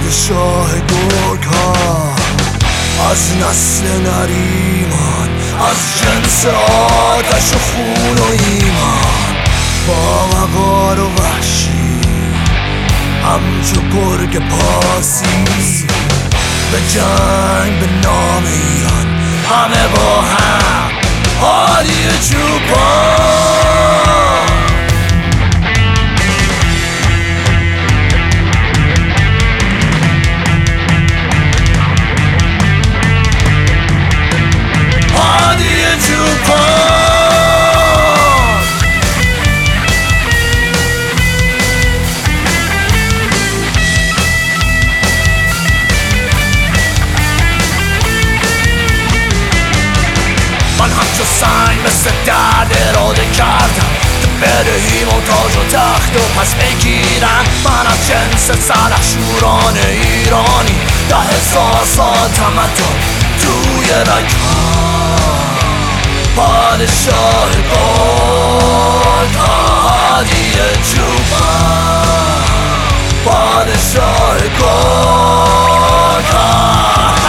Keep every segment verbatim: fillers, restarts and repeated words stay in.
پادشاه گرگ ها، از نسل نریمان، از جنس آتش و خون و ایمان، با وقار و وحشی همچو گرگ پارسی، به جنگ به نام ایران همه با هم هادی چوپان. من همچو سنگ مثل درد اراده کردم که بدهیم و تاج و تخت و پس بگیرم. من از جنس سلحشوران ایرانی، ده هزار سال تمدن توی رگ‌هام، پادشاه گرگ هادی چوپان، پادشاه گرگ ها.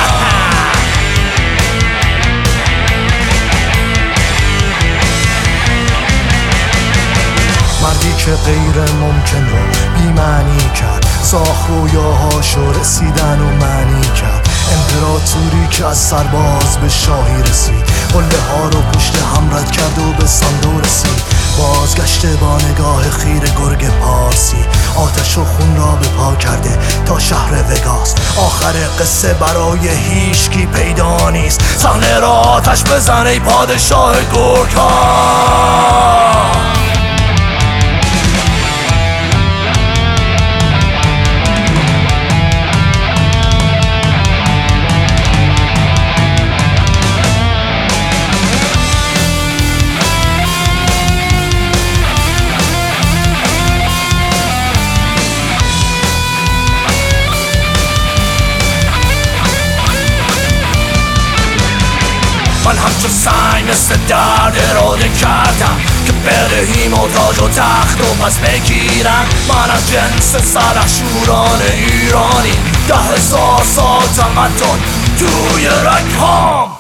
مردی که غیر ممکن رو بی معنی کرد، ساخت رویاهاشو رسیدن و معنی کرد. امپراتوری که از سرباز به شاهی رسید، قله ها رو پشت هم رد کرد و به ساندو رسید. بازگشته با نگاه خیر گرگ پارسی، آتش و خون را به پا کرده تا شهر وگاس. آخر قصه برای هیچکی پیدا نیست، صحنه را آتش بزن ای پادشاه گرگ ها. من همچو سنگ مثل درد اراده کردم که بدهیم و تاج و تخت و پس بگیرم. من از جنس سلحشوران ایرانی، ده هزار سال تمدن توی رگ‌هام.